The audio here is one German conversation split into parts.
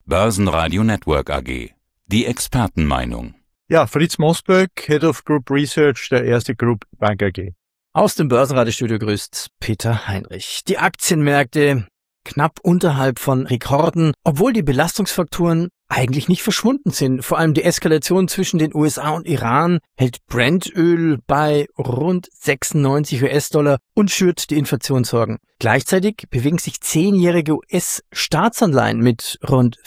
Börsenradio Network AG. Die Expertenmeinung. Ja, Fritz Mosberg, Head of Group Research der Erste Group Bank AG. Aus dem Börsenradiostudio grüßt Peter Heinrich. Die Aktienmärkte knapp unterhalb von Rekorden, obwohl die Belastungsfaktoren eigentlich nicht verschwunden sind. Vor allem die Eskalation zwischen den USA und Iran hält Brent-Öl bei rund 96 US-Dollar und schürt die Inflationssorgen. Gleichzeitig bewegen sich 10-jährige US-Staatsanleihen mit rund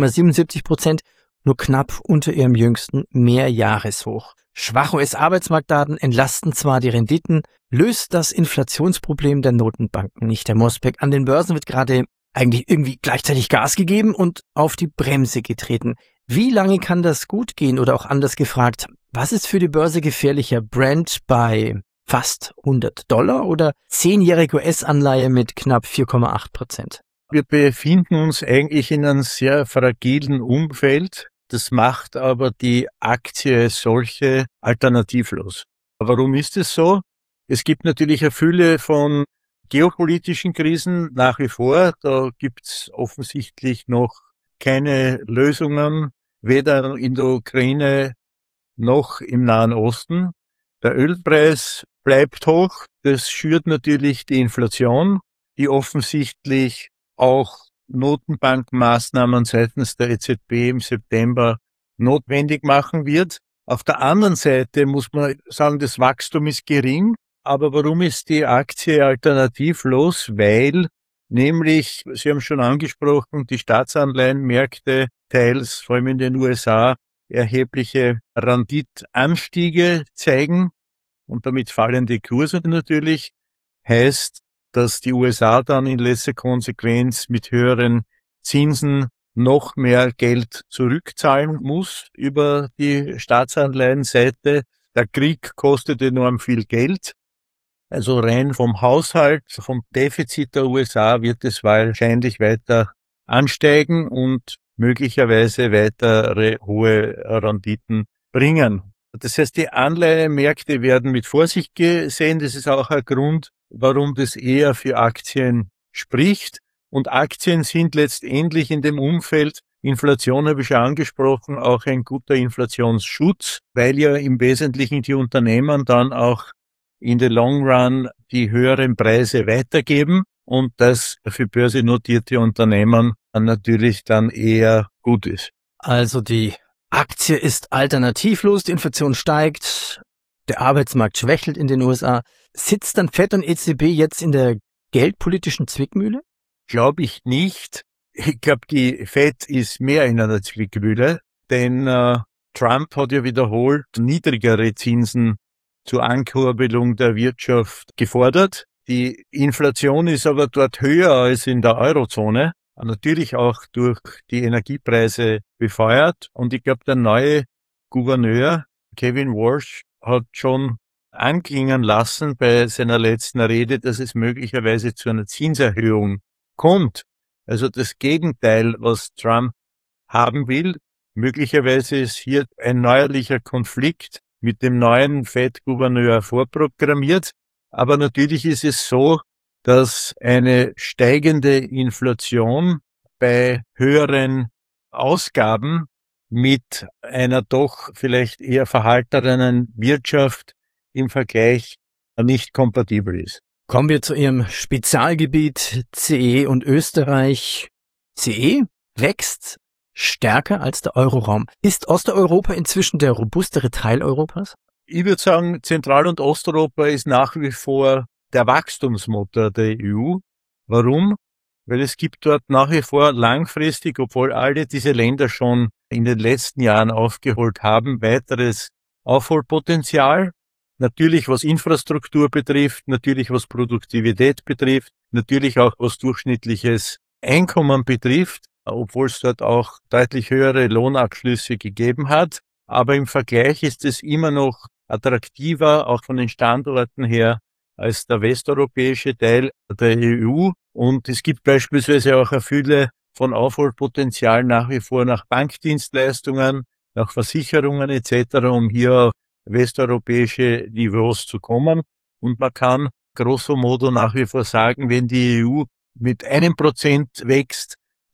4,77% nur knapp unter ihrem jüngsten Mehrjahreshoch. Schwache US-Arbeitsmarktdaten entlasten zwar die Renditen, löst das Inflationsproblem der Notenbanken nicht. Herr Mosberg, an den Börsen wird gerade eigentlich irgendwie gleichzeitig Gas gegeben und auf die Bremse getreten. Wie lange kann das gut gehen? Oder auch anders gefragt, was ist für die Börse gefährlicher? Brent bei fast $100 oder 10-jährige US-Anleihe mit knapp 4,8%? Wir befinden uns eigentlich in einem sehr fragilen Umfeld. Das macht aber die Aktie als solche alternativlos. Warum ist es so? Es gibt natürlich eine Fülle von geopolitischen Krisen nach wie vor. Da gibt es offensichtlich noch keine Lösungen, weder in der Ukraine noch im Nahen Osten. Der Ölpreis bleibt hoch. Das schürt natürlich die Inflation, die offensichtlich auch Notenbankmaßnahmen seitens der EZB im September notwendig machen wird. Auf der anderen Seite muss man sagen, das Wachstum ist gering. Aber warum ist die Aktie alternativlos? Weil nämlich, Sie haben schon angesprochen, die Staatsanleihenmärkte teils, vor allem in den USA, erhebliche Renditanstiege zeigen und damit fallende Kurse natürlich. Heißt, dass die USA dann in letzter Konsequenz mit höheren Zinsen noch mehr Geld zurückzahlen muss über die Staatsanleihenseite. Der Krieg kostet enorm viel Geld. Also rein vom Haushalt, vom Defizit der USA wird es wahrscheinlich weiter ansteigen und möglicherweise weitere hohe Renditen bringen. Das heißt, die Anleihemärkte werden mit Vorsicht gesehen. Das ist auch ein Grund, warum das eher für Aktien spricht. Und Aktien sind letztendlich in dem Umfeld, Inflation habe ich schon angesprochen, auch ein guter Inflationsschutz, weil ja im Wesentlichen die Unternehmen dann auch in the long run die höheren Preise weitergeben und das für börsennotierte Unternehmen natürlich dann eher gut ist. Also die Aktie ist alternativlos, die Inflation steigt, der Arbeitsmarkt schwächelt in den USA. Sitzt dann Fed und EZB jetzt in der geldpolitischen Zwickmühle? Glaube ich nicht. Ich glaube, die Fed ist mehr in einer Zwickmühle, denn Trump hat ja wiederholt niedrigere Zinsen zur Ankurbelung der Wirtschaft gefordert. Die Inflation ist aber dort höher als in der Eurozone, natürlich auch durch die Energiepreise befeuert. Und ich glaube, der neue Gouverneur Kevin Warsh hat schon anklingen lassen bei seiner letzten Rede, dass es möglicherweise zu einer Zinserhöhung kommt. Also das Gegenteil, was Trump haben will. Möglicherweise ist hier ein neuerlicher Konflikt mit dem neuen Fed-Gouverneur vorprogrammiert. Aber natürlich ist es so, dass eine steigende Inflation bei höheren Ausgaben mit einer doch vielleicht eher verhaltenen Wirtschaft im Vergleich nicht kompatibel ist. Kommen wir zu Ihrem Spezialgebiet CE und Österreich. CE wächst stärker als der Euroraum. Ist Osteuropa inzwischen der robustere Teil Europas? Ich würde sagen, Zentral- und Osteuropa ist nach wie vor der Wachstumsmotor der EU. Warum? Weil es gibt dort nach wie vor langfristig, obwohl alle diese Länder schon in den letzten Jahren aufgeholt haben, weiteres Aufholpotenzial. Natürlich was Infrastruktur betrifft, natürlich was Produktivität betrifft, natürlich auch was durchschnittliches Einkommen betrifft, obwohl es dort auch deutlich höhere Lohnabschlüsse gegeben hat. Aber im Vergleich ist es immer noch attraktiver, auch von den Standorten her, als der westeuropäische Teil der EU. Und es gibt beispielsweise auch eine Fülle von Aufholpotenzial nach wie vor nach Bankdienstleistungen, nach Versicherungen etc., um hier auf westeuropäische Niveaus zu kommen. Und man kann grosso modo nach wie vor sagen, wenn die EU mit 1% wächst,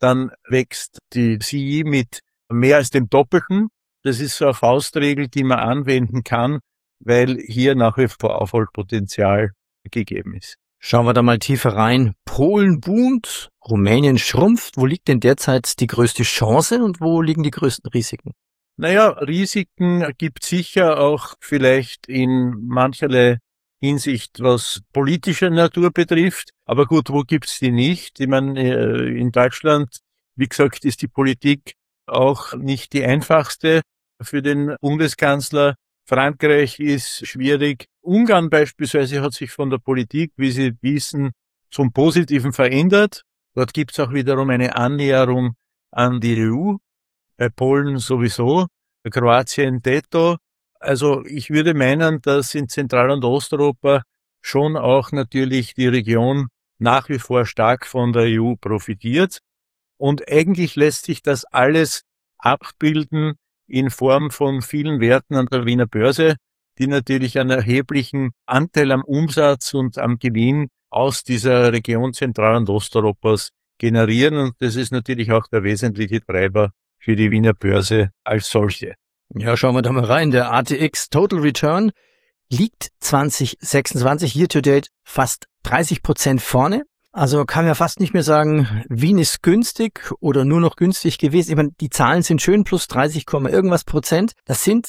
dann wächst die CI mit mehr als dem Doppelten. Das ist so eine Faustregel, die man anwenden kann, weil hier nach wie vor Aufholpotenzial gegeben ist. Schauen wir da mal tiefer rein. Polen boomt, Rumänien schrumpft. Wo liegt denn derzeit die größte Chance und wo liegen die größten Risiken? Naja, Risiken gibt sicher auch vielleicht in mancherlei Hinsicht, was politische Natur betrifft. Aber gut, wo gibt's die nicht? Ich meine, in Deutschland, wie gesagt, ist die Politik auch nicht die einfachste für den Bundeskanzler. Frankreich ist schwierig. Ungarn beispielsweise hat sich von der Politik, wie Sie wissen, zum Positiven verändert. Dort gibt's auch wiederum eine Annäherung an die EU. Bei Polen sowieso, bei Kroatien detto. Also ich würde meinen, dass in Zentral- und Osteuropa schon auch natürlich die Region nach wie vor stark von der EU profitiert. Und eigentlich lässt sich das alles abbilden in Form von vielen Werten an der Wiener Börse, die natürlich einen erheblichen Anteil am Umsatz und am Gewinn aus dieser Region Zentral- und Osteuropas generieren. Und das ist natürlich auch der wesentliche Treiber für die Wiener Börse als solche. Ja, schauen wir da mal rein. Der ATX Total Return liegt 2026 year to date fast 30% vorne. Also kann man ja fast nicht mehr sagen, Wien ist günstig oder nur noch günstig gewesen. Ich meine, die Zahlen sind schön, plus 30, irgendwas Prozent. Das sind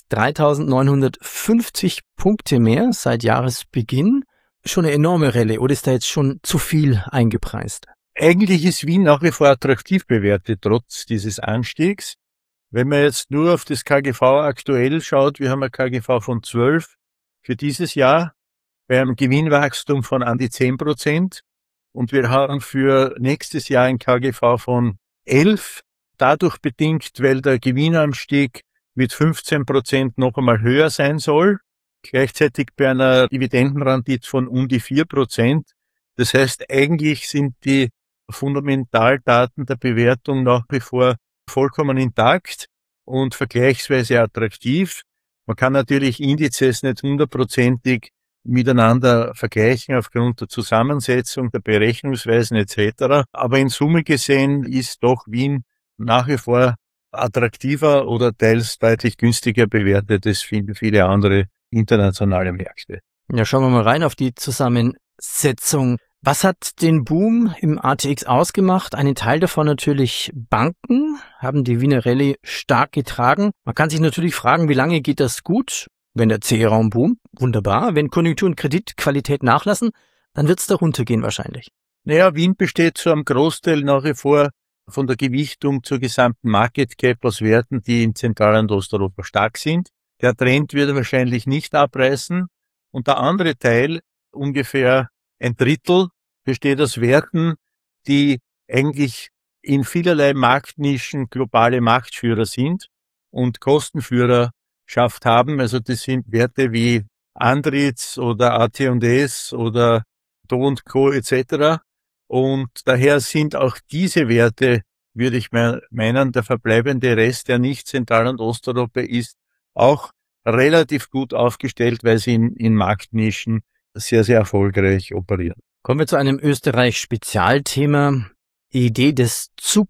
3.950 Punkte mehr seit Jahresbeginn. Schon eine enorme Rallye, oder ist da jetzt schon zu viel eingepreist? Eigentlich ist Wien nach wie vor attraktiv bewertet, trotz dieses Anstiegs. Wenn man jetzt nur auf das KGV aktuell schaut, wir haben ein KGV von 12 für dieses Jahr, bei einem Gewinnwachstum von an die 10%. Und wir haben für nächstes Jahr ein KGV von 11, dadurch bedingt, weil der Gewinnanstieg mit 15% noch einmal höher sein soll, gleichzeitig bei einer Dividendenrendite von um die 4%. Das heißt, eigentlich sind die Fundamentaldaten der Bewertung nach wie vor vollkommen intakt und vergleichsweise attraktiv. Man kann natürlich Indizes nicht hundertprozentig miteinander vergleichen aufgrund der Zusammensetzung, der Berechnungsweisen etc. Aber in Summe gesehen ist doch Wien nach wie vor attraktiver oder teils deutlich günstiger bewertet als viele andere internationale Märkte. Ja, schauen wir mal rein auf die Zusammensetzung. Was hat den Boom im ATX ausgemacht? Einen Teil davon natürlich Banken, haben die Wiener Rallye stark getragen. Man kann sich natürlich fragen, wie lange geht das gut? Wenn der CE-Raum boomt, wunderbar. Wenn Konjunktur und Kreditqualität nachlassen, dann wird es da runtergehen wahrscheinlich. Naja, Wien besteht zu einem Großteil nach wie vor von der Gewichtung zur gesamten Market Cap aus Werten, die in Zentral- und Osteuropa stark sind. Der Trend wird wahrscheinlich nicht abreißen. Und der andere Teil, ungefähr ein Drittel, besteht aus Werten, die eigentlich in vielerlei Marktnischen globale Marktführer sind und Kostenführerschaft haben. Also das sind Werte wie Andritz oder AT&S oder Do & Co. etc. Und daher sind auch diese Werte, würde ich meinen, der verbleibende Rest, der nicht Zentral- und Osteuropa ist, auch relativ gut aufgestellt, weil sie in Marktnischen sehr, sehr erfolgreich operieren. Kommen wir zu einem Österreich-Spezialthema. Die Idee des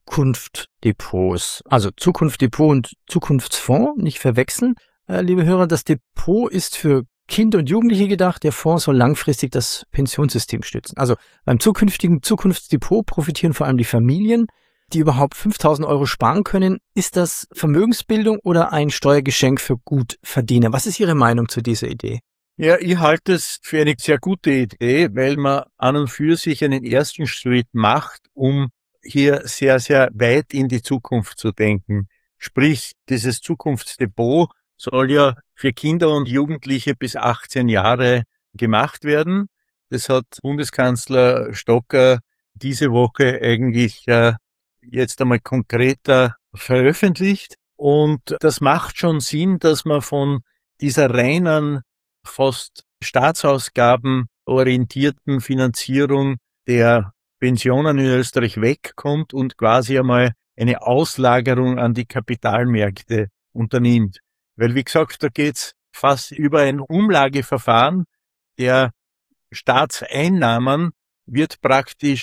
Zukunftsdepots. Also Zukunftsdepot und Zukunftsfonds, nicht verwechseln. Liebe Hörer, das Depot ist für Kinder und Jugendliche gedacht. Der Fonds soll langfristig das Pensionssystem stützen. Also beim zukünftigen Zukunftsdepot profitieren vor allem die Familien, die überhaupt 5.000 Euro sparen können. Ist das Vermögensbildung oder ein Steuergeschenk für Gutverdiener? Was ist Ihre Meinung zu dieser Idee? Ja, ich halte es für eine sehr gute Idee, weil man an und für sich einen ersten Schritt macht, um hier sehr, sehr weit in die Zukunft zu denken. Sprich, dieses Zukunftsdepot soll ja für Kinder und Jugendliche bis 18 Jahre gemacht werden. Das hat Bundeskanzler Stocker diese Woche eigentlich jetzt einmal konkreter veröffentlicht. Und das macht schon Sinn, dass man von dieser reinen, fast Staatsausgaben orientierten Finanzierung der Pensionen in Österreich wegkommt und quasi einmal eine Auslagerung an die Kapitalmärkte unternimmt. Weil, wie gesagt, da geht's fast über ein Umlageverfahren der Staatseinnahmen wird praktisch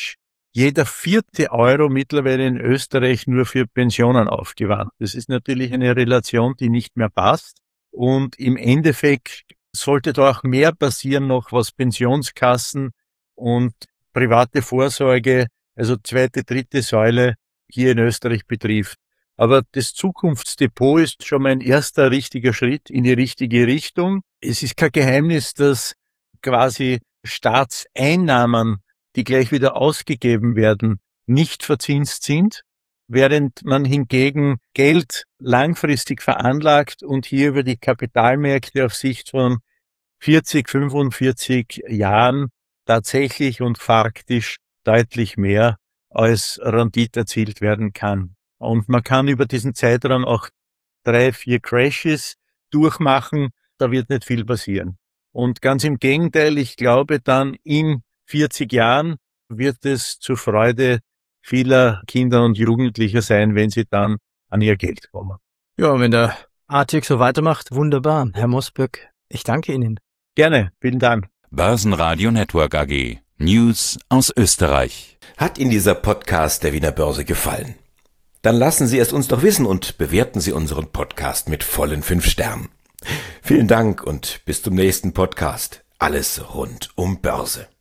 jeder 4. Euro mittlerweile in Österreich nur für Pensionen aufgewandt. Das ist natürlich eine Relation, die nicht mehr passt. Und im Endeffekt sollte da auch mehr passieren noch, was Pensionskassen und private Vorsorge, also 2., 3. Säule hier in Österreich betrifft. Aber das Zukunftsdepot ist schon mal ein erster richtiger Schritt in die richtige Richtung. Es ist kein Geheimnis, dass quasi Staatseinnahmen, die gleich wieder ausgegeben werden, nicht verzinst sind, während man hingegen Geld langfristig veranlagt und hier über die Kapitalmärkte auf Sicht von 40, 45 Jahren tatsächlich und faktisch deutlich mehr als Rendite erzielt werden kann. Und man kann über diesen Zeitraum auch 3, 4 Crashes durchmachen, da wird nicht viel passieren. Und ganz im Gegenteil, ich glaube dann in 40 Jahren wird es zur Freude vieler Kinder und Jugendlicher sein, wenn sie dann an ihr Geld kommen. Ja, wenn der ATX so weitermacht, wunderbar. Herr Mosböck, ich danke Ihnen. Gerne, vielen Dank. Börsenradio Network AG. News aus Österreich. Hat Ihnen dieser Podcast der Wiener Börse gefallen? Dann lassen Sie es uns doch wissen und bewerten Sie unseren Podcast mit vollen 5 Sternen. Vielen Dank und bis zum nächsten Podcast. Alles rund um Börse.